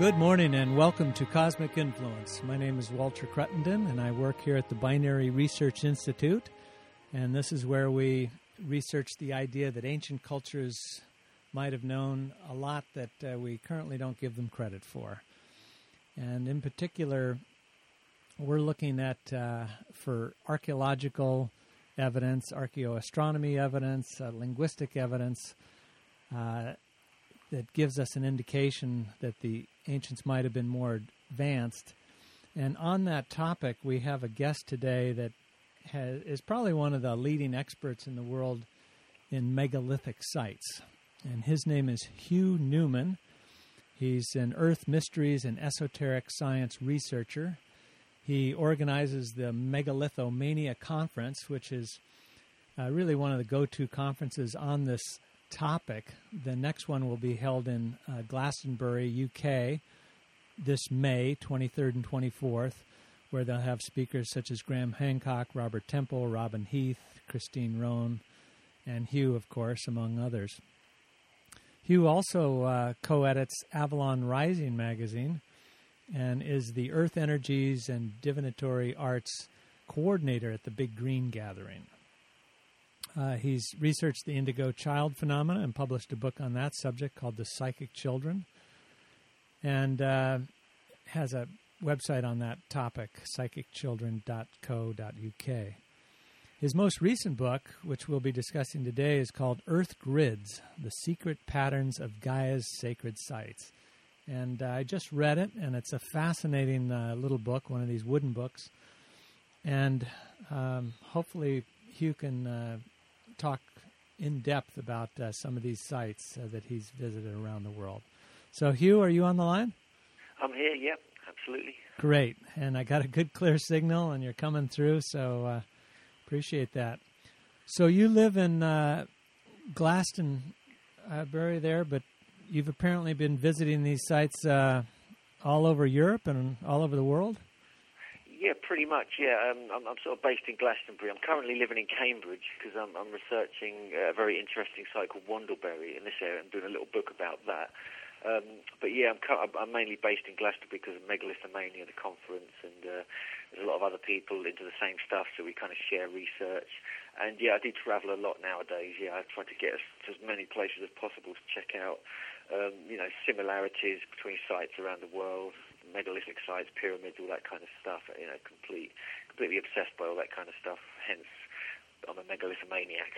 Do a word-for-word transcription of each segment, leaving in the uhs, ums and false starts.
Good morning and welcome to Cosmic Influence. My name is Walter Cruttenden and I work here at the Binary Research Institute. And this is where we research the idea that ancient cultures might have known a lot that uh, we currently don't give them credit for. And in particular, we're looking at, uh, for archaeological evidence, archaeoastronomy evidence, uh, linguistic evidence, uh, that gives us an indication that the ancients might have been more advanced. And on that topic, we have a guest today that has, is probably one of the leading experts in the world in megalithic sites. And his name is Hugh Newman. He's an Earth Mysteries and Esoteric Science researcher. He organizes the Megalithomania Conference, which is uh, really one of the go-to conferences on this topic. The next one will be held in uh, Glastonbury, U K, this May, twenty-third and twenty-fourth, where they'll have speakers such as Graham Hancock, Robert Temple, Robin Heath, Christine Rohn, and Hugh, of course, among others. Hugh also uh, co-edits Avalon Rising magazine and is the Earth Energies and Divinatory Arts coordinator at the Big Green Gathering. Uh, he's researched the indigo child phenomena and published a book on that subject called The Psychic Children, and uh, has a website on that topic, psychic children dot co dot u k. His most recent book, which we'll be discussing today, is called Earth Grids, The Secret Patterns of Gaia's Sacred Sites. And uh, I just read it, and it's a fascinating uh, little book, one of these wooden books. And um, hopefully Hugh can uh, talk in depth about uh, some of these sites uh, that he's visited around the world. So, Hugh, are you on the line? I'm here, yep, absolutely. Great. And I got a good, clear signal, and you're coming through, so uh, appreciate that. So you live in uh, Glastonbury there, but you've apparently been visiting these sites uh, all over Europe and all over the world? Yeah, pretty much, yeah. Um, I'm, I'm sort of based in Glastonbury. I'm currently living in Cambridge because I'm, I'm researching a very interesting site called Wandlebury in this area. I'm doing a little book about that. Um, but yeah, I'm, I'm mainly based in Glastonbury because of Megalithomania, the conference, and uh, there's a lot of other people into the same stuff, so we kind of share research. And yeah, I do travel a lot nowadays. Yeah, I try to get as, to as many places as possible to check out, um, you know, similarities between sites around the world, megalithic sites, pyramids, all that kind of stuff. You know, complete, completely obsessed by all that kind of stuff. Hence, I'm a megalithomaniac.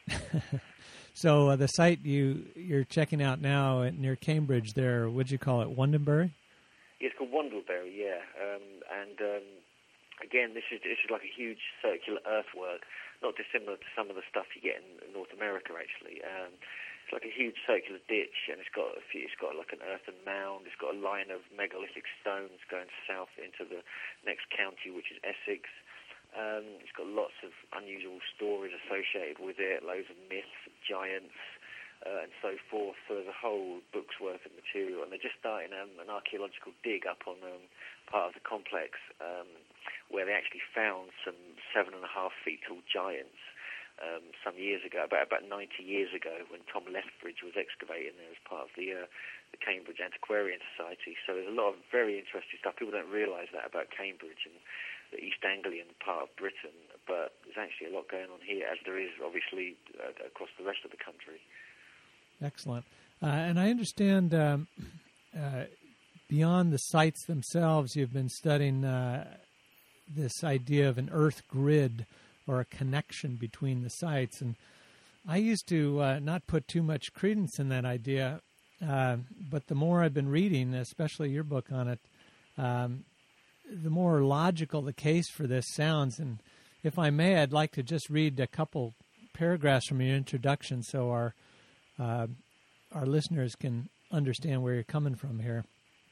So uh, the site you you're checking out now near Cambridge, there, what'd you call it, Wandlebury? Yeah, it's called Wandlebury, yeah. Um, and um, again, this is this is like a huge circular earthwork, not dissimilar to some of the stuff you get in North America, actually. Um, it's like a huge circular ditch, and it's got a few, it's got like an earthen mound. It's got a line of megalithic stones going south into the next county, which is Essex. Um, it's got lots of unusual stories associated with it, loads of myths, giants, uh, and so forth. So there's a whole book's worth of material, and they're just starting um, an archaeological dig up on um, part of the complex um, where they actually found some seven and a half feet tall giants um, some years ago, about about ninety years ago, when Tom Lethbridge was excavating there as part of the uh, the Cambridge Antiquarian Society. So there's a lot of very interesting stuff. People don't realise that about Cambridge and the East Anglian part of Britain, but there's actually a lot going on here, as there is obviously uh, across the rest of the country. Excellent. Uh, and I understand um, uh, beyond the sites themselves, you've been studying uh, this idea of an Earth grid or a connection between the sites. And I used to uh, not put too much credence in that idea, uh, but the more I've been reading, especially your book on it, um, the more logical the case for this sounds. And if I may, I'd like to just read a couple paragraphs from your introduction so our uh, our listeners can understand where you're coming from here.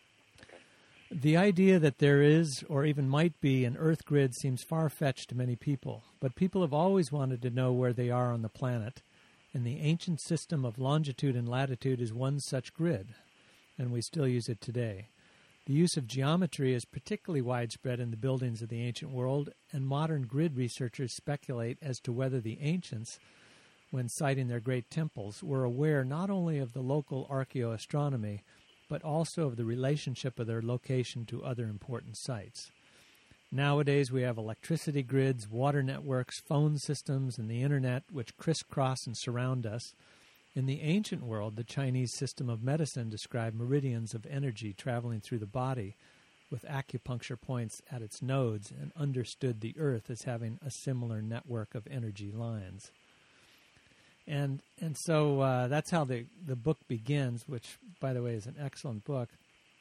The idea that there is, or even might be, an Earth grid seems far-fetched to many people, but people have always wanted to know where they are on the planet, and the ancient system of longitude and latitude is one such grid, and we still use it today. The use of geometry is particularly widespread in the buildings of the ancient world, and modern grid researchers speculate as to whether the ancients, when siting their great temples, were aware not only of the local archaeoastronomy, but also of the relationship of their location to other important sites. Nowadays, we have electricity grids, water networks, phone systems, and the Internet, which crisscross and surround us. In the ancient world, the Chinese system of medicine described meridians of energy traveling through the body with acupuncture points at its nodes and understood the earth as having a similar network of energy lines. And and so uh, that's how the, the book begins, which, by the way, is an excellent book.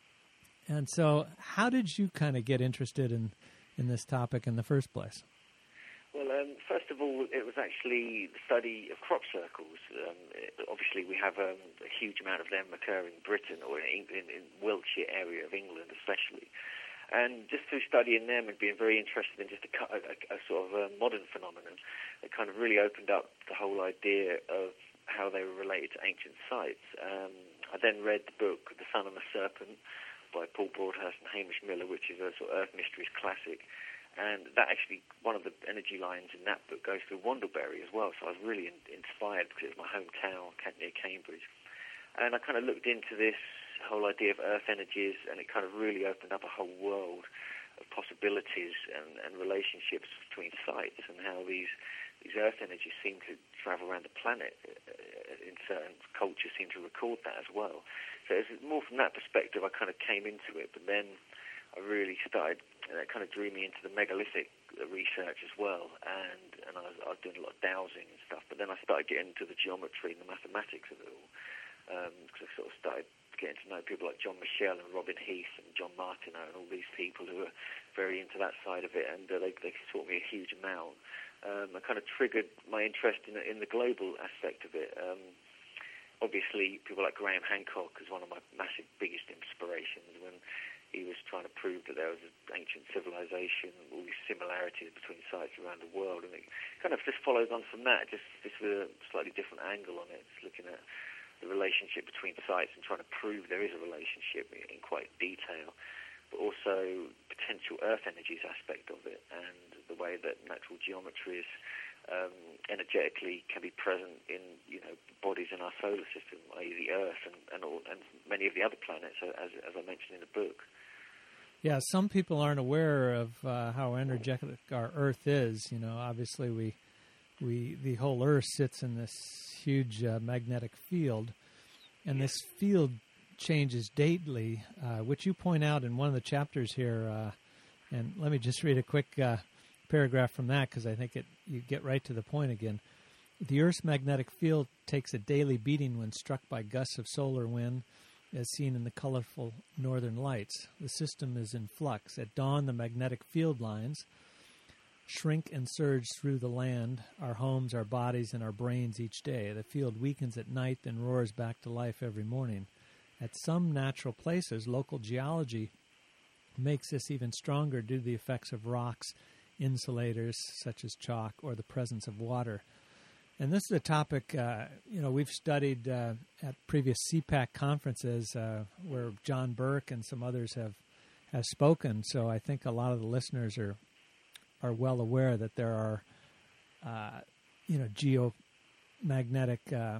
And so how did you kind of get interested in, in this topic in the first place? Well, um, first of all, it was actually the study of crop circles. Um, it, obviously, we have um, a huge amount of them occur in Britain or in, in, in Wiltshire area of England especially. And just through studying them and being very interested in just a, a, a sort of a modern phenomenon, it kind of really opened up the whole idea of how they were related to ancient sites. Um, I then read the book The Sun and the Serpent by Paul Broadhurst and Hamish Miller, which is a sort of Earth Mysteries classic. And that actually, one of the energy lines in that book goes through Wandlebury as well. So I was really in, inspired because it's my hometown near Cambridge. And I kind of looked into this whole idea of earth energies, and it kind of really opened up a whole world of possibilities and, and relationships between sites, and how these these earth energies seem to travel around the planet. In certain cultures seem to record that as well. So it's more from that perspective I kind of came into it, but then I really started, and it kind of drew me into the megalithic research as well, and, and I, was, I was doing a lot of dowsing and stuff, but then I started getting into the geometry and the mathematics of it all, because um, I sort of started getting to know people like John Michell and Robin Heath and John Martineau and all these people who are very into that side of it, and uh, they, they taught me a huge amount. Um, I kind of triggered my interest in, in the global aspect of it. Um, obviously, people like Graham Hancock is one of my massive, biggest inspirations when he was trying to prove that there was an ancient civilization, all these similarities between sites around the world, and it kind of just follows on from that, just, just with a slightly different angle on it, just looking at the relationship between sites and trying to prove there is a relationship in quite detail, but also potential earth energies aspect of it, and the way that natural geometries um, energetically can be present in, you know, bodies in our solar system, that is the Earth and and, all, and many of the other planets, as as I mentioned in the book. Yeah, some people aren't aware of uh, how energetic our Earth is. You know, obviously we we the whole Earth sits in this huge uh, magnetic field, and this field changes daily, uh, which you point out in one of the chapters here. Uh, and let me just read a quick uh, paragraph from that, because I think it you get right to the point again. The Earth's magnetic field takes a daily beating when struck by gusts of solar wind, as seen in the colorful northern lights. The system is in flux. At dawn, the magnetic field lines shrink and surge through the land, our homes, our bodies, and our brains each day. The field weakens at night, then roars back to life every morning. At some natural places, local geology makes this even stronger due to the effects of rocks, insulators such as chalk, or the presence of water. And this is a topic, uh, you know, we've studied uh, at previous C PAC conferences uh, where John Burke and some others have, have spoken. So I think a lot of the listeners are are well aware that there are, uh, you know, geomagnetic uh,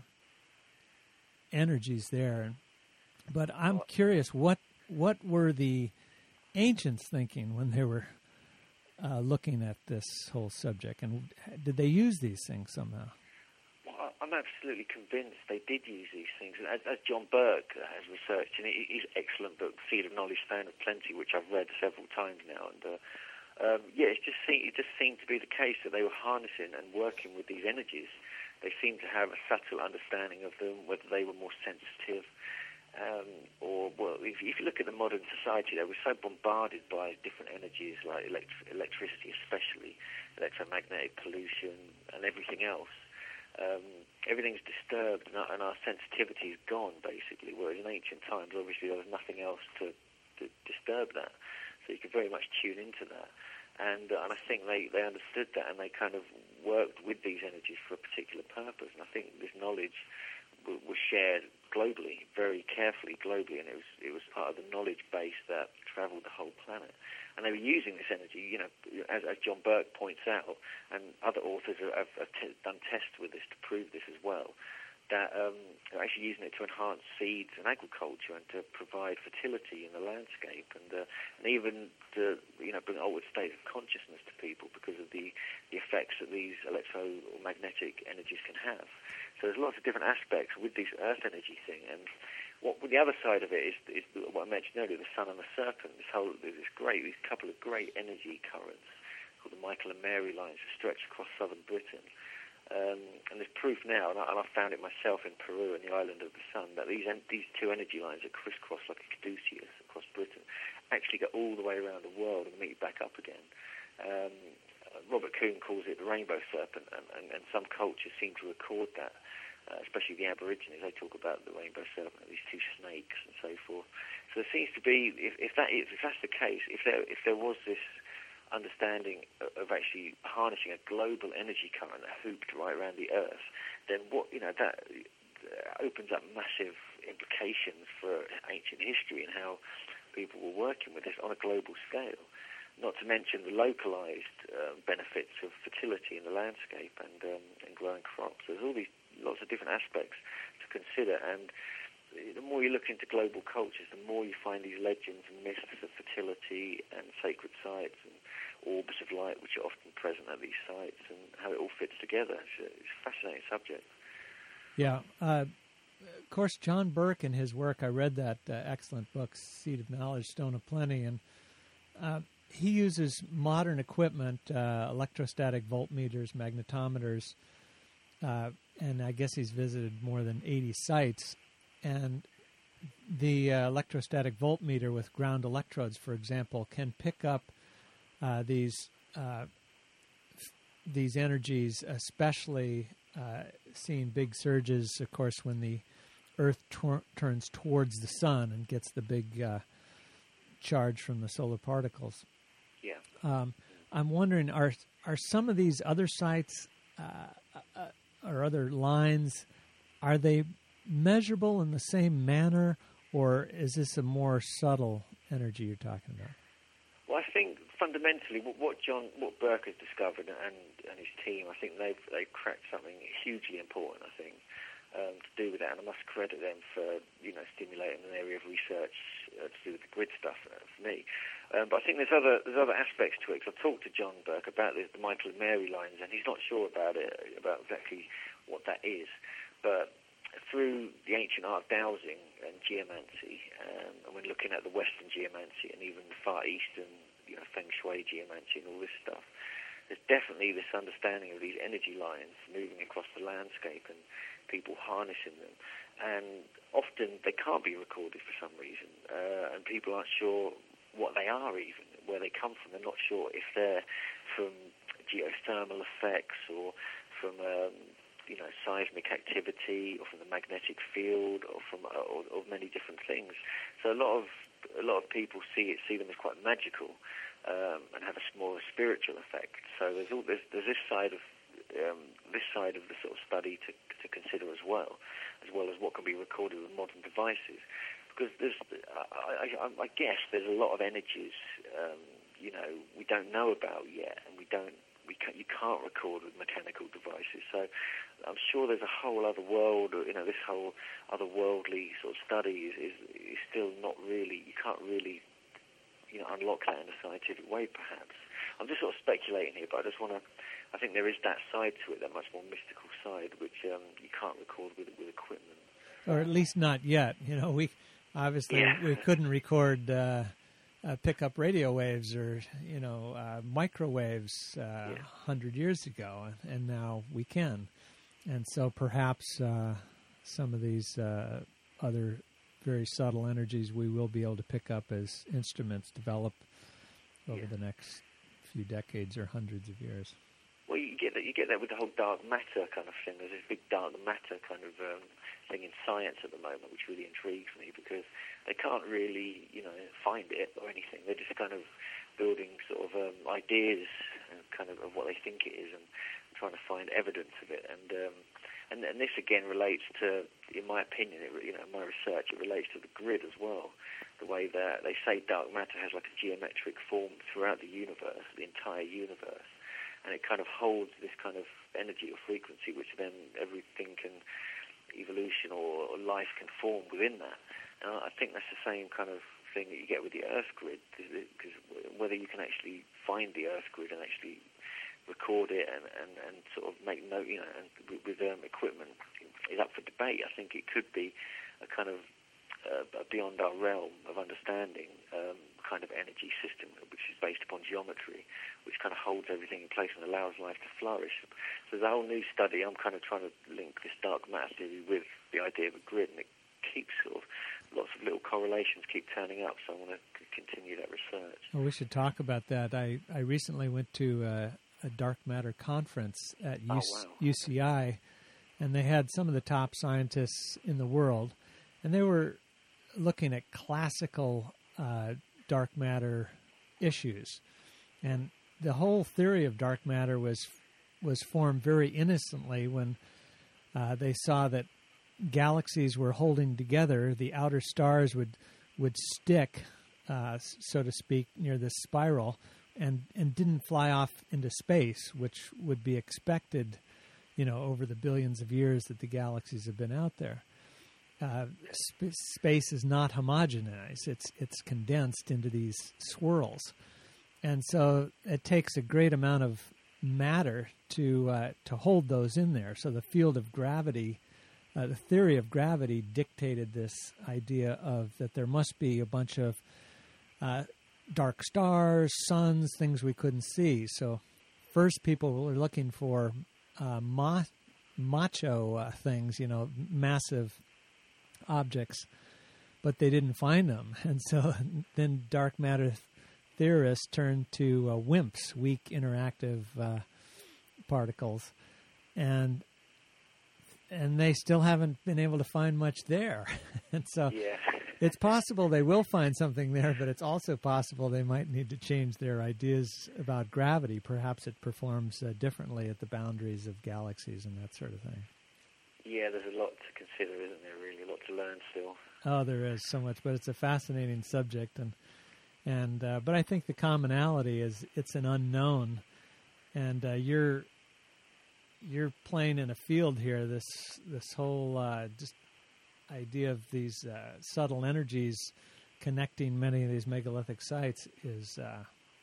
energies there. But I'm curious, what what were the ancients thinking when they were uh, looking at this whole subject, and did they use these things somehow? Well, I'm absolutely convinced they did use these things. As, as John Burke has researched in his excellent book, Seed of Knowledge, Stone of Plenty, which I've read several times now, and uh, um, yeah, it just, seemed, it just seemed to be the case that they were harnessing and working with these energies. They seemed to have a subtle understanding of them, whether they were more sensitive. Um, or, well, if, if you look at the modern society, they were so bombarded by different energies like elect- electricity especially, electromagnetic pollution and everything else. Um, everything's disturbed and our, and our sensitivity is gone, basically, whereas in ancient times, obviously, there was nothing else to, to disturb that. So you could very much tune into that. And, uh, and I think they, they understood that, and they kind of worked with these energies for a particular purpose. And I think this knowledge was shared globally, very carefully globally, and it was it was part of the knowledge base that travelled the whole planet. And they were using this energy, you know, as, as John Burke points out, and other authors have, have t- done tests with this to prove this as well, that um, are actually using it to enhance seeds and agriculture and to provide fertility in the landscape, and uh, and even to you know bring altered states of consciousness to people because of the, the effects that these electromagnetic energies can have. So there's lots of different aspects with this earth energy thing, and what the other side of it is, is what I mentioned earlier, the sun and the serpent. This whole this great these couple of great energy currents called the Michael and Mary lines that stretch across southern Britain. Um, and there's proof now, and I, and I found it myself in Peru and the island of the sun, that these en- these two energy lines that crisscross like a caduceus across Britain actually go all the way around the world and meet back up again. Um, Robert Kuhn calls it the rainbow serpent, and, and, and some cultures seem to record that, uh, especially the Aborigines. They talk about the rainbow serpent, these two snakes and so forth. So there seems to be, if, if that is, if that's the case, if there if there was this understanding of actually harnessing a global energy current that hooped right around the Earth, then what you know that opens up massive implications for ancient history and how people were working with this on a global scale. Not to mention the localized uh, benefits of fertility in the landscape and um, and growing crops. There's all these lots of different aspects to consider, and the more you look into global cultures, the more you find these legends and myths of fertility and sacred sites and orbs of light which are often present at these sites, and how it all fits together. It's a, it's a fascinating subject. Yeah. Uh, of course, John Burke in his work, I read that uh, excellent book, Seed of Knowledge, Stone of Plenty, and uh, he uses modern equipment, uh, electrostatic voltmeters, magnetometers, uh, and I guess he's visited more than eighty sites. And the uh, electrostatic voltmeter with ground electrodes, for example, can pick up uh, these uh, f- these energies, especially uh, seeing big surges, of course, when the Earth tor- turns towards the sun and gets the big uh, charge from the solar particles. Yeah. Um, I'm wondering, are are some of these other sites uh, uh, or other lines, are they measurable in the same manner, or is this a more subtle energy you're talking about? Well, I think fundamentally what, what John, what Burke has discovered and, and his team, I think they've they've cracked something hugely important. I think um, to do with that, and I must credit them for you know stimulating an area of research uh, to do with the grid stuff uh, for me. Um, but I think there's other there's other aspects to it. Cause I've talked to John Burke about the, the Michael and Mary lines, and he's not sure about it about exactly what that is, but through the ancient art of dowsing and geomancy, um, and when looking at the Western geomancy and even the Far Eastern, you know, Feng Shui geomancy and all this stuff, there's definitely this understanding of these energy lines moving across the landscape and people harnessing them. And often they can't be recorded for some reason, uh, and people aren't sure what they are even, where they come from. They're not sure if they're from geothermal effects or from um, you know, seismic activity, or from the magnetic field, or from or, or many different things. So a lot of a lot of people see it, see them as quite magical, um, and have a more spiritual effect. So there's all there's, there's this side of um, this side of the sort of study to to consider as well, as well as what can be recorded with modern devices. Because there's, I, I, I guess, there's a lot of energies, um, you know, we don't know about yet, and we don't. We can't, you can't record with mechanical devices. So I'm sure there's a whole other world, you know, this whole otherworldly sort of study is, is, is still not really, you can't really, you know, unlock that in a scientific way, perhaps. I'm just sort of speculating here, but I just want to, I think there is that side to it, that much more mystical side, which um, you can't record with with equipment. Or at least not yet. You know, we obviously Yeah. we couldn't record uh, Uh, pick up radio waves or, you know, uh, microwaves uh, Yeah. one hundred years ago, and now we can. And so perhaps uh, some of these uh, other very subtle energies we will be able to pick up as instruments develop over Yeah. the next few decades or hundreds of years. Well, you get that. You get that with the whole dark matter kind of thing. There's this big dark matter kind of um, thing in science at the moment, which really intrigues me because they can't really, you know, find it or anything. They're just kind of building sort of um, ideas and kind of of what they think it is and trying to find evidence of it. And um, and and this again relates to, in my opinion, it, you know, my research, it relates to the grid as well. The way that they say dark matter has like a geometric form throughout the universe, the entire universe. And it kind of holds this kind of energy or frequency, which then everything can evolution or, or life can form within that. And I think that's the same kind of thing that you get with the Earth grid, because whether you can actually find the Earth grid and actually record it and, and, and sort of make note, you know, and with, with um, equipment is up for debate. I think it could be a kind of uh, beyond our realm of understanding um, kind of energy system, which is based upon geometry, which kind of holds everything in place and allows life to flourish. So there's a whole new study. I'm kind of trying to link this dark matter theory with the idea of a grid, and it keeps sort of lots of little correlations keep turning up, so I want to c- continue that research. Well, we should talk about that. I, I recently went to uh, a dark matter conference at oh, U- wow. U C I, and they had some of the top scientists in the world, and they were looking at classical uh, dark matter issues. And the whole theory of dark matter was was formed very innocently when uh, they saw that galaxies were holding together. The outer stars would would stick, uh, so to speak, near this spiral, and, and didn't fly off into space, which would be expected, you know, over the billions of years that the galaxies have been out there. Uh, sp- space is not homogenized; it's it's condensed into these swirls, and so it takes a great amount of matter to uh, to hold those in there. So the field of gravity. Uh, the theory of gravity dictated this idea of that there must be a bunch of uh, dark stars, suns, things we couldn't see. So first people were looking for uh, ma- macho uh, things, you know, massive objects, but they didn't find them. And so then dark matter theorists turned to uh, WIMPs, weak interactive uh, particles. And And they still haven't been able to find much there. And so yeah. it's possible they will find something there, but it's also possible they might need to change their ideas about gravity. Perhaps it performs uh, differently at the boundaries of galaxies and that sort of thing. Yeah, there's a lot to consider, isn't there, really? A lot to learn still. Oh, there is so much, but it's a fascinating subject. And, and uh, but I think the commonality is it's an unknown, and uh, you're... You're playing in a field here. This this whole uh, just idea of these uh, subtle energies connecting many of these megalithic sites is uh,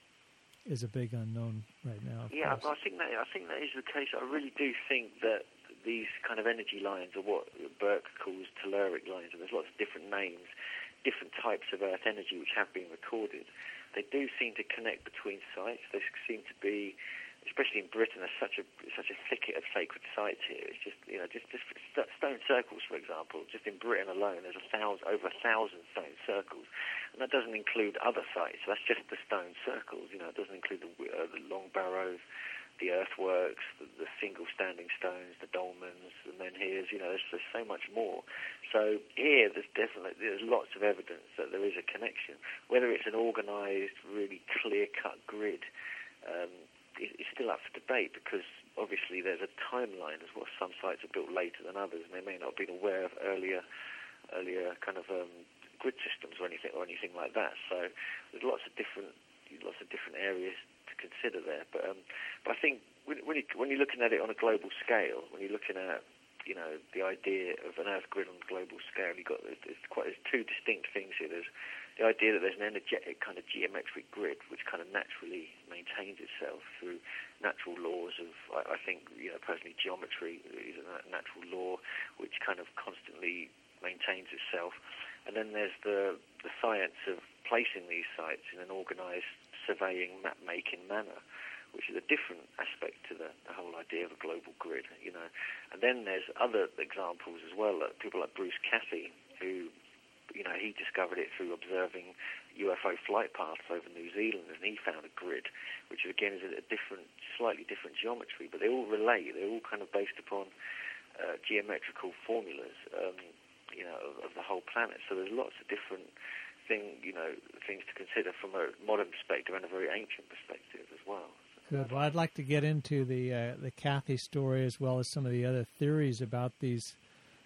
is a big unknown right now. Yeah, course. I think that I think that is the case. I really do think that these kind of energy lines are what Burke calls telluric lines, and there's lots of different names, different types of Earth energy which have been recorded. They do seem to connect between sites. They seem to be, especially in Britain, there's such a such a thicket of sacred sites here. It's just, you know, just, just stone circles, for example. Just in Britain alone, there's a thousand, over a thousand stone circles, and that doesn't include other sites. That's just the stone circles. You know, it doesn't include the, uh, the long barrows, the earthworks, the, the single standing stones, the dolmens, the menhirs. You know, there's, there's so much more. So here, there's definitely there's lots of evidence that there is a connection. Whether it's an organised, really clear-cut grid. Um, It's still up for debate because obviously there's a timeline as well. Some sites are built later than others, and they may not have been aware of earlier, earlier kind of um, grid systems or anything or anything like that. So there's lots of different, lots of different areas to consider there. But um, but I think when, when, you, when you're looking at it on a global scale, when you're looking at you know the idea of an Earth grid on a global scale, you've got there's quite there's two distinct things here. There's the idea that there's an energetic kind of geometric grid which kind of naturally maintains itself through natural laws of, I, I think, you know, personally, geometry is a natural law which kind of constantly maintains itself. And then there's the, the science of placing these sites in an organised, surveying, map-making manner, which is a different aspect to the, the whole idea of a global grid, you know. And then there's other examples as well, like people like Bruce Cathie, who... You know, he discovered it through observing U F O flight paths over New Zealand, and he found a grid, which again is a different, slightly different geometry, but they all relate. They're all kind of based upon uh, geometrical formulas, um, you know, of, of the whole planet. So there's lots of different thing, you know, things to consider from a modern perspective and a very ancient perspective as well. Good. Well, I'd like to get into the uh, the Cathie story as well as some of the other theories about these.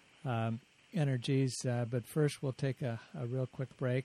Um, energies, uh, but first we'll take a, a real quick break.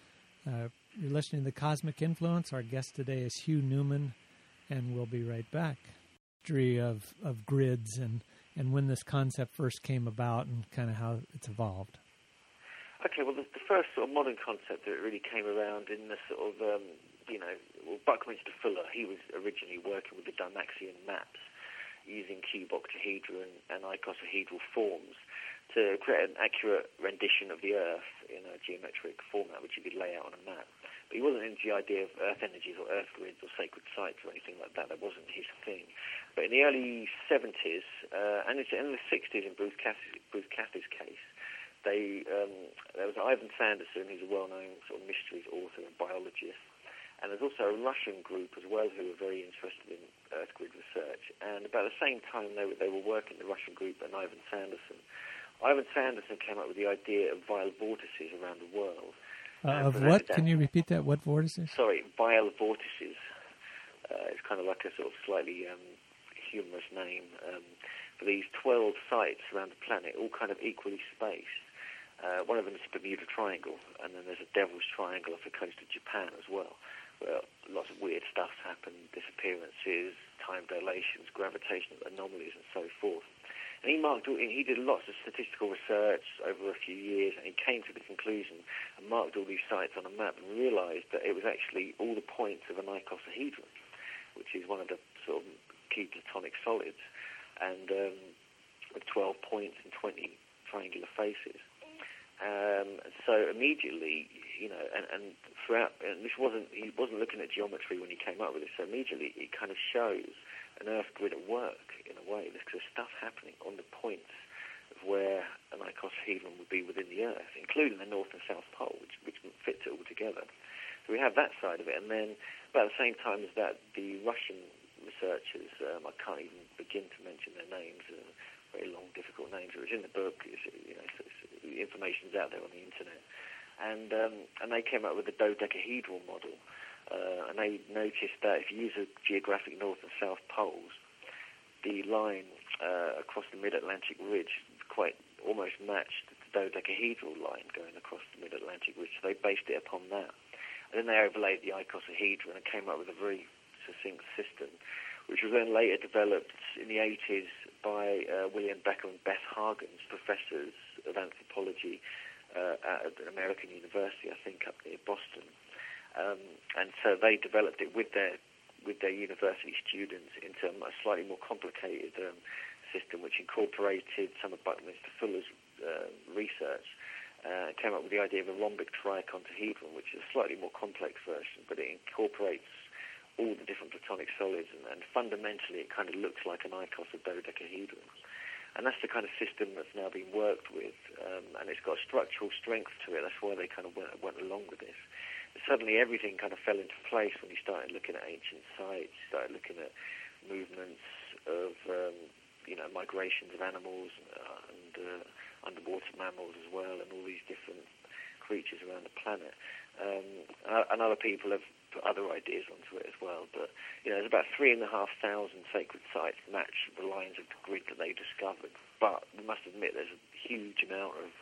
Uh, you're listening to The Cosmic Influence. Our guest today is Hugh Newman, and we'll be right back. History of, of grids and, and when this concept first came about and kind of how it's evolved. Okay, well, the, the first sort of modern concept that really came around in the sort of, um, you know, well, Buckminster Fuller, he was originally working with the Dymaxion maps using cube octahedral and, and icosahedral forms to create an accurate rendition of the Earth in a geometric format which you could lay out on a map. But he wasn't into the idea of Earth energies or Earth grids or sacred sites or anything like that. That wasn't his thing. But in the early seventies, uh, and in the sixties in Bruce Cassidy's, Bruce Cassidy's case, they, um, there was Ivan Sanderson, who's a well-known sort of mysteries author and biologist, and there's also a Russian group as well who were very interested in Earth grid research. And about the same time they were, they were working, the Russian group and Ivan Sanderson, Ivan Sanderson came up with the idea of vial vortices around the world. Uh, of what? Can you repeat that? What vortices? Sorry, vial vortices. Uh, it's kind of like a sort of slightly um, humorous name um, for these twelve sites around the planet, all kind of equally spaced. Uh, one of them is the Bermuda Triangle, and then there's a Devil's Triangle off the coast of Japan as well, where lots of weird stuff happen, disappearances, time dilations, gravitational anomalies, and so forth. And he marked, he did lots of statistical research over a few years, and he came to the conclusion and marked all these sites on a map and realised that it was actually all the points of an icosahedron, which is one of the sort of key platonic solids, and um, with twelve points and twenty triangular faces. Um, so immediately, you know, and, and throughout, and this wasn't, he wasn't looking at geometry when he came up with it, so immediately it kind of shows an Earth grid at work, in a way. There's stuff happening on the points of where an icosahedron would be within the Earth, including the North and South Pole, which, which fits it all together. So we have that side of it, and then about the same time as that, the Russian researchers, um, I can't even begin to mention their names, uh, very long, difficult names. It was in the book. It's, you know, it's, it's, the information's out there on the internet, and um, and they came up with the dodecahedral model, uh, and they noticed that if you use a geographic north and south poles, the line uh, across the mid-Atlantic ridge quite almost matched the dodecahedral line going across the mid-Atlantic ridge. So they based it upon that, and then they overlaid the icosahedron and came up with a very succinct system, which was then later developed in the eighties by uh, William Becker and Beth Hargens, professors of anthropology uh, at an American university, I think, up near Boston. Um, and so they developed it with their with their university students into a slightly more complicated um, system, which incorporated some of Buckminster Fuller's uh, research. Uh, came up with the idea of a rhombic triicontahedron, which is a slightly more complex version, but it incorporates all the different platonic solids, and, and fundamentally it kind of looks like an icos of dodecahedron. And that's the kind of system that's now being worked with, um, and it's got a structural strength to it. That's why they kind of went, went along with this. But suddenly everything kind of fell into place when you started looking at ancient sites, started looking at movements of, um, you know, migrations of animals uh, and uh, underwater mammals as well, and all these different creatures around the planet. Um, and other people have put other ideas onto it as well. But, you know, there's about three and a half thousand sacred sites match the lines of the grid that they discovered. But we must admit there's a huge amount of,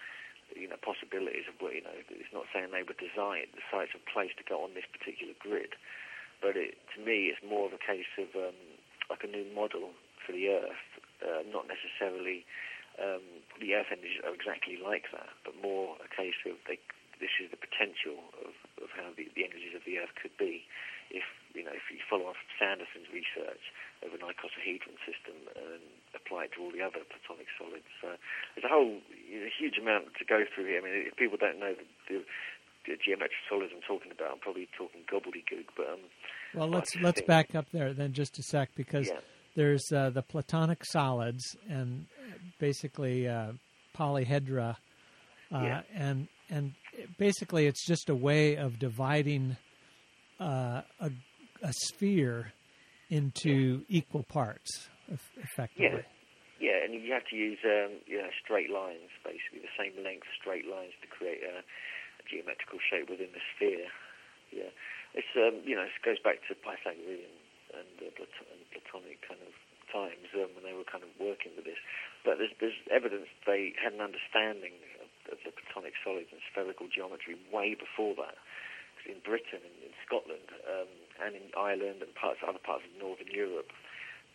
you know, possibilities of where, you know, it's not saying they were designed, the sites are placed to go on this particular grid. But it, to me, it's more of a case of um, like a new model for the Earth, uh, not necessarily um, the Earth energies are exactly like that, but more a case of they this is the potential of, of how the, the energies of the Earth could be if, you know, if you follow on from Sanderson's research of an icosahedron system and apply it to all the other platonic solids. So there's a whole you know, huge amount to go through here. I mean, if people don't know the, the, the geometric solids I'm talking about, I'm probably talking gobbledygook. But um, well, let's let's think. back up there then just a sec, because yeah. there's uh, the platonic solids and basically uh, polyhedra, uh, yeah. and and basically it's just a way of dividing uh, a, a sphere into yeah. equal parts, effectively. Yeah, yeah, and you have to use um, you know, straight lines, basically the same length straight lines to create a, a geometrical shape within the sphere. Yeah, it's um, you know it goes back to Pythagorean and, uh, Platon- and Platonic kind of times um, when they were kind of working with this. But there's, there's evidence they had an understanding of, of the Platonic solids and spherical geometry way before that. In Britain and in Scotland um, and in Ireland and parts other parts of Northern Europe,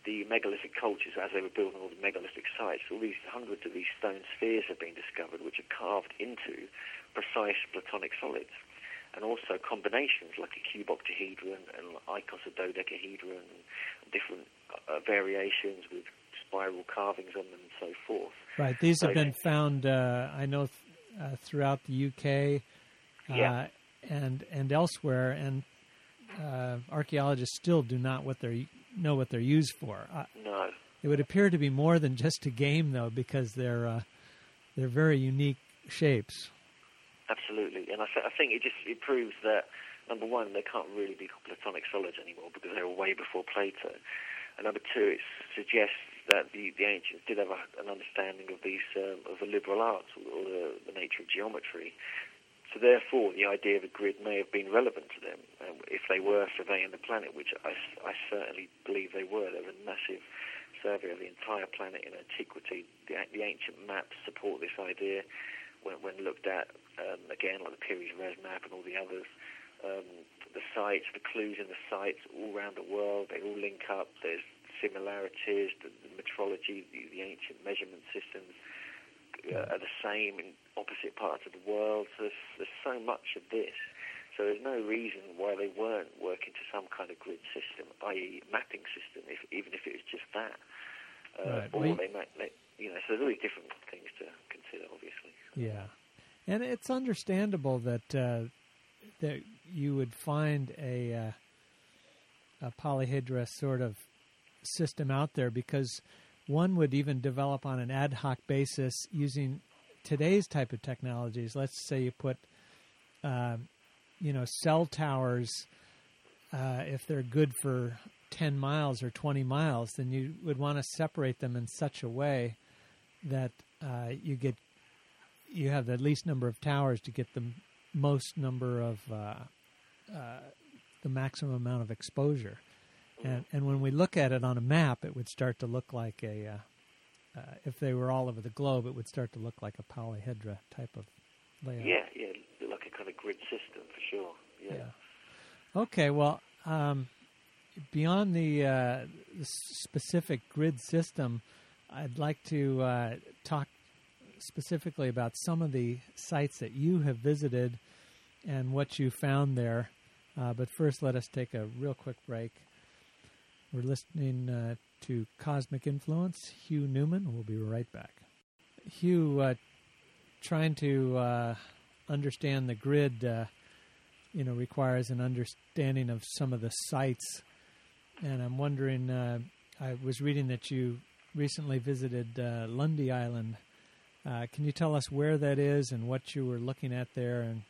the megalithic cultures, as they were building all the megalithic sites, all these hundreds of these stone spheres have been discovered, which are carved into precise platonic solids, and also combinations like a cuboctahedron and icosododecahedron, and different uh, variations with spiral carvings on them and so forth. Right. These so, have been found, uh, I know, th- uh, throughout the U K uh, yeah. and and elsewhere, and uh, archaeologists still do not what they're know what they're used for. Uh, no. It would appear to be more than just a game, though, because they're uh, they're very unique shapes. Absolutely, and I, th- I think it just it proves that, number one, they can't really be Platonic solids anymore because they were way before Plato, and number two, it suggests that the, the ancients did have a, an understanding of these um, of the liberal arts or, or the, the nature of geometry. So therefore, the idea of a grid may have been relevant to them um, if they were surveying the planet, which I, I certainly believe they were. There was a massive survey of the entire planet in antiquity. The, the ancient maps support this idea when, when looked at, um, again, like the Piri-Reis map and all the others. Um, the sites, the clues in the sites all around the world, they all link up. There's similarities, the, the metrology, the, the ancient measurement systems uh, are the same in opposite parts of the world. So there's, there's so much of this. So there's no reason why they weren't working to some kind of grid system, that is mapping system, if, even if it was just that. Uh, right. Or well, they might, they, you know, so there's really different things to consider, obviously. Yeah. And it's understandable that uh, that you would find a, uh, a polyhedra sort of system out there, because one would even develop on an ad hoc basis using today's type of technologies. Let's say you put, uh, you know, cell towers, uh, if they're good for ten miles or twenty miles, then you would want to separate them in such a way that uh, you get you have the least number of towers to get the most number of uh, uh, the maximum amount of exposure. And, and when we look at it on a map, it would start to look like a, uh, uh, if they were all over the globe, it would start to look like a polyhedra type of layout. Yeah, yeah, like a kind of grid system for sure. Yeah. yeah. Okay, well, um, beyond the, uh, the specific grid system, I'd like to uh, talk specifically about some of the sites that you have visited and what you found there. Uh, but first, let us take a real quick break. We're listening uh, to Cosmic Influence, Hugh Newman. We'll be right back. Hugh, uh, trying to uh, understand the grid, uh, you know, requires an understanding of some of the sites. And I'm wondering, uh, I was reading that you recently visited uh, Lundy Island. Uh, can you tell us where that is and what you were looking at there? And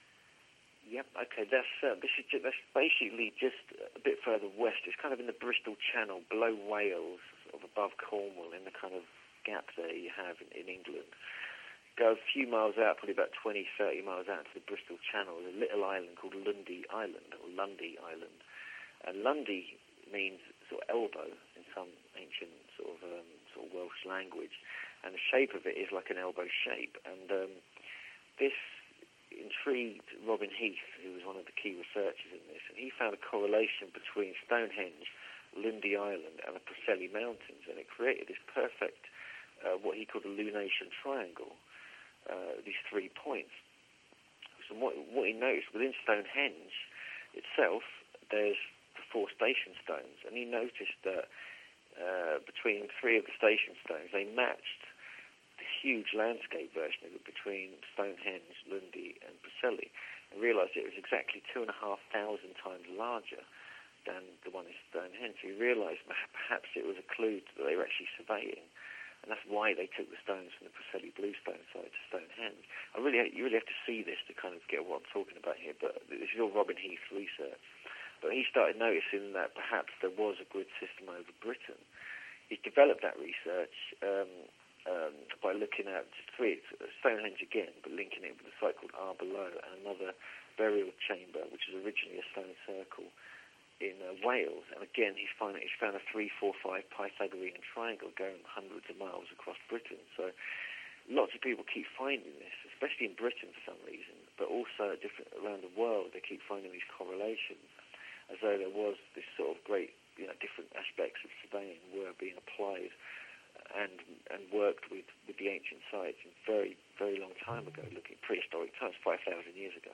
Yep. Okay. That's uh, this is ju- that's basically just a bit further west. It's kind of in the Bristol Channel, below Wales, sort of above Cornwall, in the kind of gap there you have in, in England. Go a few miles out, probably about twenty, thirty miles out to the Bristol Channel, there's a little island called Lundy Island, or Lundy Island. And Lundy means sort of elbow in some ancient sort of um, sort of Welsh language, and the shape of it is like an elbow shape. And um, this intrigued Robin Heath, who was one of the key researchers in this, and he found a correlation between Stonehenge, Lundy Island, and the Preseli Mountains, and it created this perfect, uh, what he called a lunation triangle, uh, these three points. So what, what he noticed, within Stonehenge itself, there's the four station stones, and he noticed that uh, between three of the station stones, they matched the huge landscape version of it between Stonehenge, Lundy, and Preseli, and realised it was exactly two and a half thousand times larger than the one in Stonehenge. So he realised perhaps it was a clue that they were actually surveying, and that's why they took the stones from the Preseli Bluestone side to Stonehenge. I really, you really have to see this to kind of get what I'm talking about here, but this is all Robin Heath research. But he started noticing that perhaps there was a grid system over Britain. He developed that research um, Um, by looking at three, Stonehenge again, but linking it with a site called Arborough and another burial chamber, which was originally a stone circle in uh, Wales. And again, he's found, he's found a three, four, five Pythagorean triangle going hundreds of miles across Britain. So lots of people keep finding this, especially in Britain for some reason, but also different around the world. They keep finding these correlations, as though there was this sort of great you know, different aspects of surveying were being applied and and worked with, with the ancient sites in very, very long time ago, looking at prehistoric times, five thousand years ago.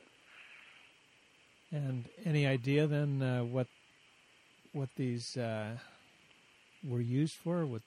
And any idea then uh, what what these uh, were used for? What?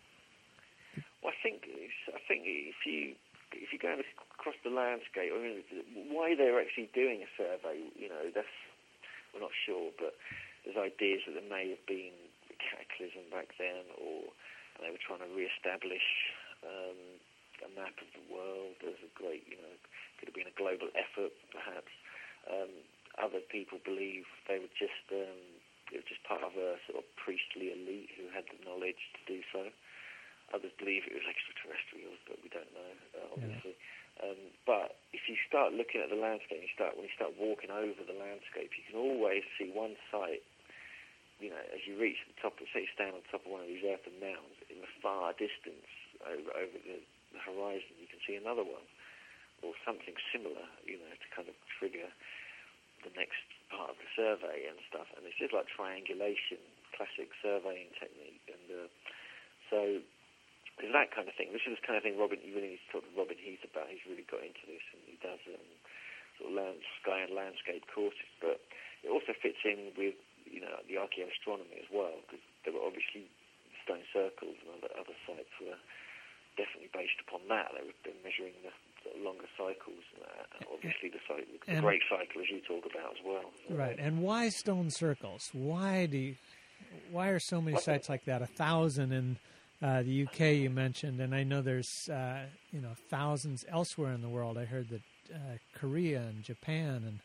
Well, I think I think if you if you go across the landscape, I mean, why they're actually doing a survey, you know, that's we're not sure, but there's ideas that there may have been a cataclysm back then, or they were trying to re-establish um, a map of the world. There's a great, you know, could have been a global effort, perhaps. Um, other people believe they were just um, it was just part of a sort of priestly elite who had the knowledge to do so. Others believe it was extraterrestrials, but we don't know, uh, obviously. Yeah. Um, but if you start looking at the landscape, you start when you start walking over the landscape, you can always see one site. You know, as you reach the top, say you stand on top of one of these earthen mounds, in the far distance over, over the, the horizon, you can see another one, or something similar, you know, to kind of trigger the next part of the survey and stuff. And it's just like triangulation, classic surveying technique. And uh, so there's that kind of thing. This is the kind of thing Robin, you really need to talk to Robin Heath about. He's really got into this, and he does um, sort of land, sky and landscape courses. But it also fits in with, you know, the archaeoastronomy as well, because there were obviously stone circles and other, other sites were definitely based upon that. They were, they were measuring the, the longer cycles, uh, obviously the, cycle, the great cycle as you talk about as well. So, right, and why stone circles? Why do you, why are so many sites like that? A thousand in uh, the U K you mentioned, and I know there's uh, you know thousands elsewhere in the world. I heard that uh, Korea and Japan and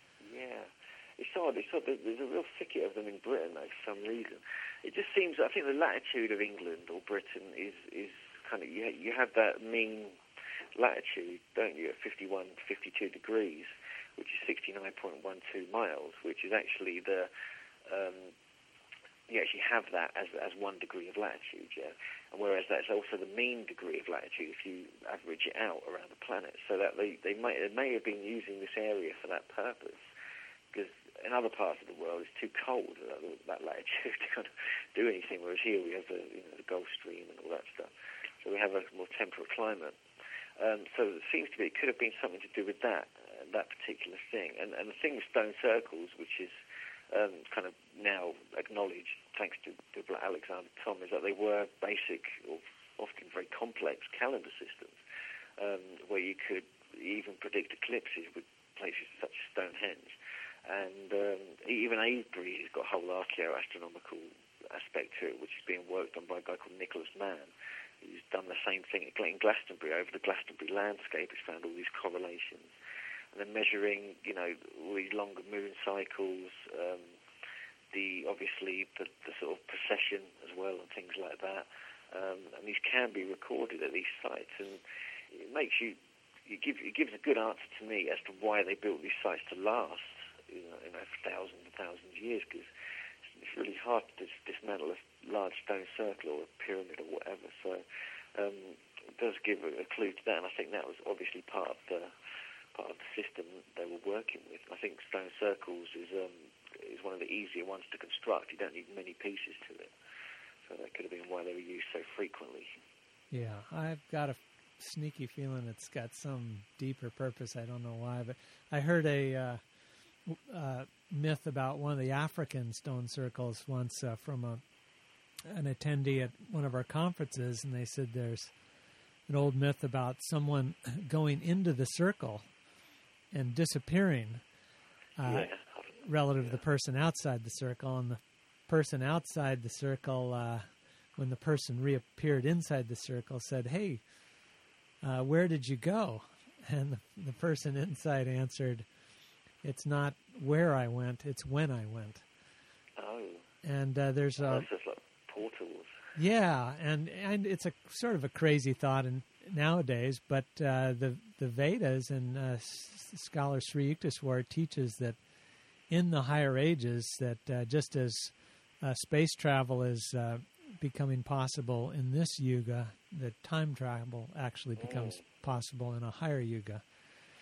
It's odd. It's odd. There's a real thicket of them in Britain, though, for some reason. It just seems. I think the latitude of England or Britain is is kind of you. You have that mean latitude, don't you, at fifty-one, fifty-two degrees, which is sixty-nine point one two miles, which is actually the. Um, you actually have that as as one degree of latitude, yeah. And whereas that's also the mean degree of latitude if you average it out around the planet. So that they they may they may have been using this area for that purpose, because in other parts of the world, it's too cold, uh, that latitude, to kind of do anything, whereas here we have the, you know, the Gulf Stream and all that stuff. So we have a more temperate climate. Um, so it seems to be, it could have been something to do with that, uh, that particular thing. And, and the thing with stone circles, which is um, kind of now acknowledged, thanks to, to Alexander Thom, is that they were basic, or often very complex calendar systems, um, where you could even predict eclipses with places such as Stonehenge. And um, even Avebury has got a whole archaeoastronomical aspect to it, which is being worked on by a guy called Nicholas Mann, who's done the same thing in Glastonbury. Over the Glastonbury landscape, he's found all these correlations. And then measuring, you know, all these longer moon cycles, um, the obviously the, the sort of precession as well and things like that. Um, and these can be recorded at these sites. And it makes you, it gives, it gives a good answer to me as to why they built these sites to last. You know, you know, for thousands and thousands of years, because it's really hard to dis- dismantle a large stone circle or a pyramid or whatever. So um, it does give a, a clue to that, and I think that was obviously part of the part of the system they were working with. I think stone circles is um, is one of the easier ones to construct. You don't need many pieces to it, so that could have been why they were used so frequently. Yeah, I've got a sneaky feeling it's got some deeper purpose. I don't know why, but I heard a. Uh, Uh, myth about one of the African stone circles once uh, from a an attendee at one of our conferences, and they said there's an old myth about someone going into the circle and disappearing uh, yeah. relative yeah. to the person outside the circle, and the person outside the circle, uh, when the person reappeared inside the circle, said, "Hey, uh, where did you go?" And the, the person inside answered, "It's not where I went, it's when I went." Oh. And uh, there's a... Oh, that's just like portals. Yeah, and, and it's a sort of a crazy thought in, nowadays, but uh, the the Vedas and uh, scholar Sri Yukteswar teaches that in the higher ages that uh, just as uh, space travel is uh, becoming possible in this yuga, that time travel actually becomes mm. possible in a higher yuga.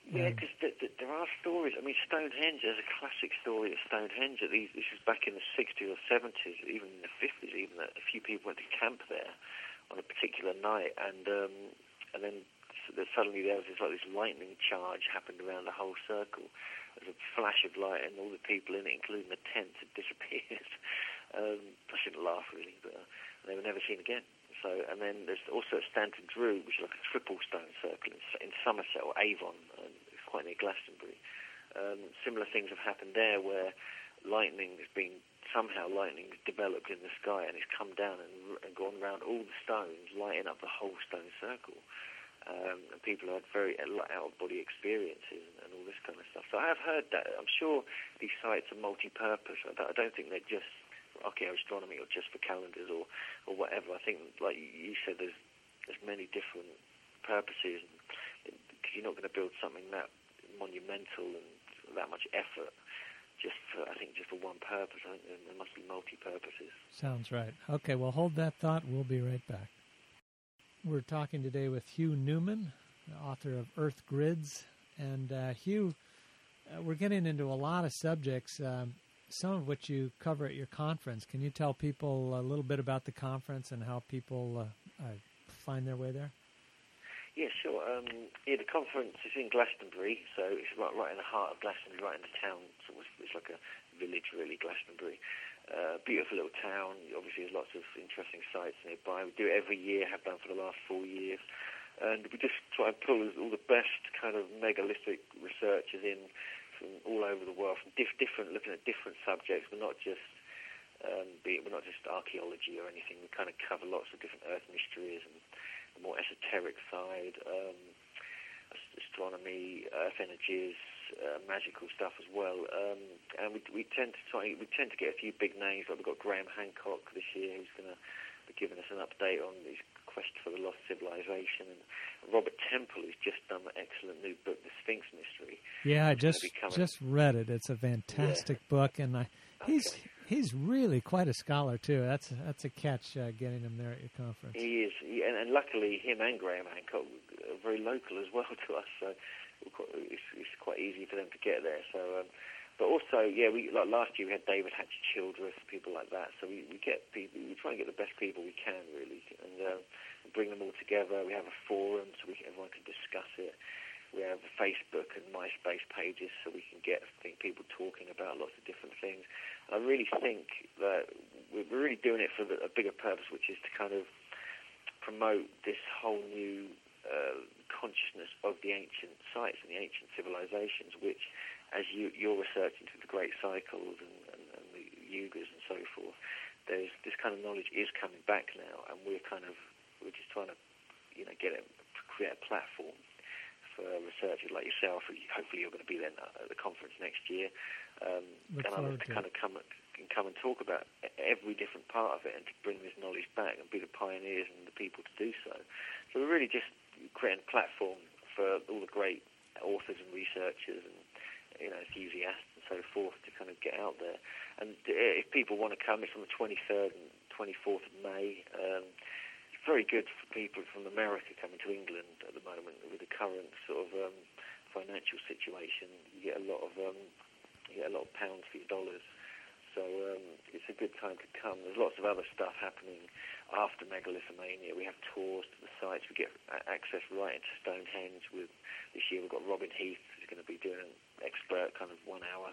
Yeah, because th- th- there are stories. I mean, Stonehenge, there's a classic story at Stonehenge. At these, this is back in the sixties or seventies, even in the fifties, even that a few people went to camp there on a particular night, and um, and then suddenly there was this, like this lightning charge happened around the whole circle. There was a flash of light, and all the people in it, including the tent, had disappeared. um, I shouldn't laugh really, but uh, they were never seen again. So, and then there's also Stanton Drew, which is like a triple stone circle in, in Somerset or Avon, and it's quite near Glastonbury. Um, similar things have happened there, where lightning has been somehow lightning has developed in the sky and it's come down and, and gone around all the stones, lighting up the whole stone circle. Um, and people have had very out-of-body experiences and, and all this kind of stuff. So I have heard that. I'm sure these sites are multi-purpose. I don't, I don't think they're just archaeoastronomy or just for calendars or, or whatever. I think, like you said, there's there's many different purposes, because you're not going to build something that monumental and that much effort just for, I think, just for one purpose. I think there must be multi-purposes. Sounds right. Okay, well, hold that thought. We'll be right back. We're talking today with Hugh Newman, the author of Earth Grids. And uh, Hugh, uh, we're getting into a lot of subjects, um, some of which you cover at your conference. Can you tell people a little bit about the conference and how people uh, uh, find their way there? Yeah, sure. Um, yeah, the conference is in Glastonbury, so it's right, right in the heart of Glastonbury, right in the town. So it's like a village, really, Glastonbury. Uh, beautiful little town. Obviously, there's lots of interesting sites nearby. We do it every year, have done for the last four years. And we just try and pull all the best kind of megalithic researchers in from all over the world, from diff- different, looking at different subjects. We're not just um, be, we're not just archaeology or anything. We kind of cover lots of different earth mysteries and the more esoteric side, um, astronomy, earth energies, uh, magical stuff as well. Um, and we, we tend to try, we tend to get a few big names. Like we've got Graham Hancock this year, who's going to be giving us an update on his quest for the lost civilization, and Robert Temple, who's just done the excellent new book, The Sphinx Mystery. Yeah, I just just read it. It's a fantastic yeah. book, and I, he's okay. he's really quite a scholar too. That's that's a catch uh, getting him there at your conference. He is, he, and, and luckily him and Graham Hancock are very local as well to us, so it's, it's quite easy for them to get there. So. Um, But also, yeah, we like last year we had David Hatcher Childress, people like that. So we, we get people, we try and get the best people we can, really, and uh, bring them all together. We have a forum so we can, everyone can discuss it. We have Facebook and MySpace pages so we can get I think, people talking about lots of different things. And I really think that we're really doing it for the, a bigger purpose, which is to kind of promote this whole new uh, consciousness of the ancient sites and the ancient civilizations, which, as you, you're researching through the great cycles and, and, and the yugas and so forth, there's this kind of knowledge is coming back now, and we're kind of we're just trying to, you know, get it, create a platform for researchers like yourself. Hopefully, you're going to be there at the conference next year, um, and others to kind of come and come and talk about every different part of it, and to bring this knowledge back and be the pioneers and the people to do so. So we're really just creating a platform for all the great authors and researchers and, you know, enthusiasts and so forth to kind of get out there. And if people want to come, it's on the twenty-third and twenty-fourth of May. Um, it's very good for people from America coming to England at the moment with the current sort of um, financial situation. You get a lot of um, you get a lot of pounds for your dollars. So um, it's a good time to come. There's lots of other stuff happening after Megalithomania. We have tours to the sites. We get access right into Stonehenge. With this year we've got Robin Heath, who's going to be doing an expert kind of one hour.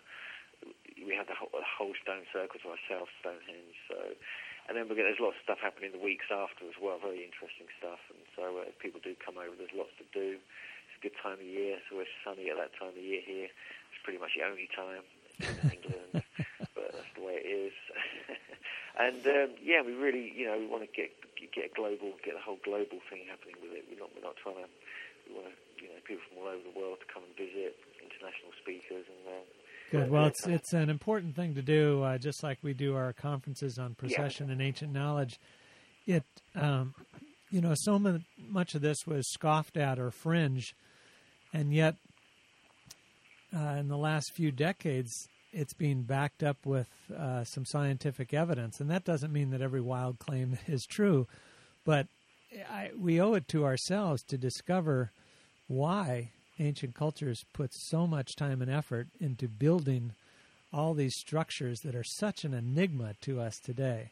We have the whole, the whole stone circle to ourselves, Stonehenge. So, and then we get there's lots of stuff happening the weeks after as well. Very interesting stuff. And so uh, if people do come over, there's lots to do. It's a good time of year. So we're sunny at that time of year here. It's pretty much the only time in England. That's the way it is. And um, yeah, we really, you know, we want to get get a global, get the whole global thing happening with it. We're not, we're not trying to. We want to, you know, people from all over the world to come and visit, international speakers, and. Uh, Good. Well, it's it's an important thing to do, uh, just like we do our conferences on procession yeah. and ancient knowledge. It, um, you know, so much of this was scoffed at or fringe, and yet, uh, in the last few decades, it's being backed up with uh, some scientific evidence. And that doesn't mean that every wild claim is true, but I, we owe it to ourselves to discover why ancient cultures put so much time and effort into building all these structures that are such an enigma to us today,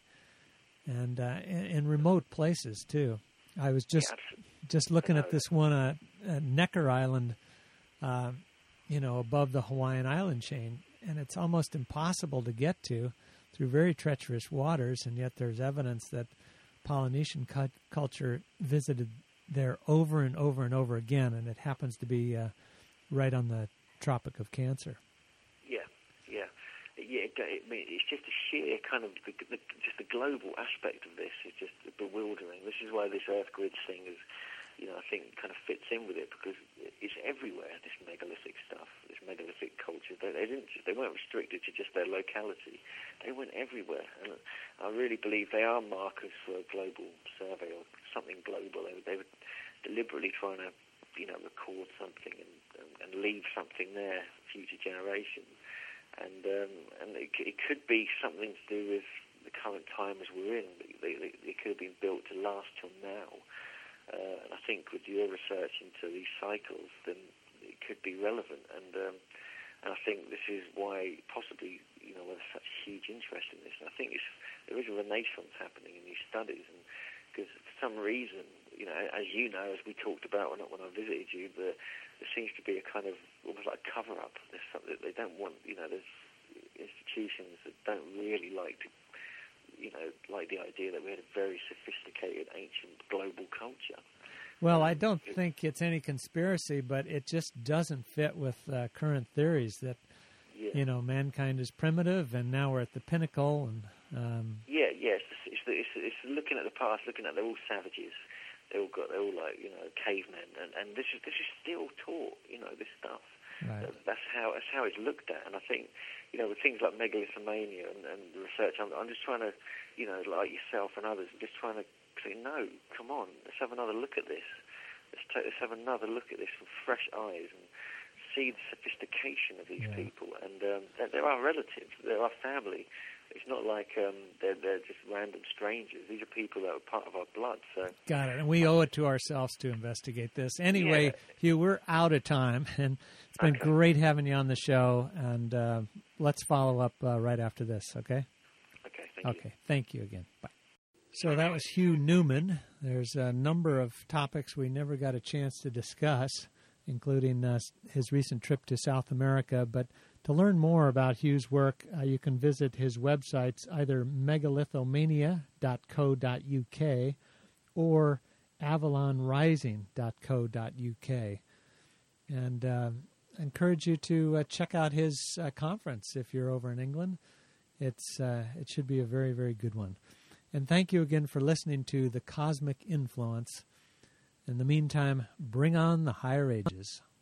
and uh, in, in remote places too. I was just yeah, just looking at this one uh, at Necker Island, uh, you know, above the Hawaiian island chain, and it's almost impossible to get to through very treacherous waters, and yet there's evidence that Polynesian cu- culture visited there over and over and over again, and it happens to be uh, right on the Tropic of Cancer. Yeah, yeah. Yeah, it, it, it's just a sheer kind of, the, the, just the global aspect of this is just bewildering. This is why this Earth Grid thing is, you know, I think kind of fits in with it, because it's everywhere, this megalithic stuff, this megalithic culture. They, they didn't just, they weren't restricted to just their locality. They went everywhere. And I really believe they are markers for a global survey or something global. They, they were deliberately trying to, you know, record something and, and, and leave something there for future generations. And um, and it, it could be something to do with the current time as we're in. They, they, it could have been built to last till now. Uh, and I think with your research into these cycles, then it could be relevant. And um, and I think this is why possibly, you know, there's such huge interest in this. And I think it's, there is a renaissance happening in these studies. And because for some reason, you know, as you know, as we talked about when I, when I visited you, the there seems to be a kind of almost like cover-up. There's something that they don't want, you know, there's institutions that don't really like to, you know, like the idea that we had a very sophisticated, ancient, global culture. Well, I don't think it's any conspiracy, but it just doesn't fit with uh, current theories that, yeah. you know, mankind is primitive and now we're at the pinnacle. And um... Yeah, yes, yeah, it's, it's, it's, it's looking at the past, looking at they're all savages. They all got, they're all like, you know, cavemen, and, and this is this is still taught, you know, this stuff. Right. That's how that's how it's looked at, and I think, you know, with things like megalithomania and, and the research, I'm, I'm just trying to, you know, like yourself and others, I'm just trying to say, no, come on, let's have another look at this. Let's, take, let's have another look at this with fresh eyes and see the sophistication of these yeah. people. And um, there are relatives, there are family. It's not like um, they're, they're just random strangers. These are people that are part of our blood. So got it. And we owe it to ourselves to investigate this. Anyway, yeah. Hugh, we're out of time. And it's been okay. great having you on the show. And uh, let's follow up uh, right after this, okay? Okay, thank okay, you. Okay, thank you again. Bye. So that was Hugh Newman. There's a number of topics we never got a chance to discuss, including uh, his recent trip to South America. But to learn more about Hugh's work, uh, you can visit his websites, either megalithomania dot co dot U K or avalon rising dot co dot U K. And uh, I encourage you to uh, check out his uh, conference if you're over in England. It's uh, it should be a very, very good one. And thank you again for listening to The Cosmic Influence. In the meantime, bring on the higher ages.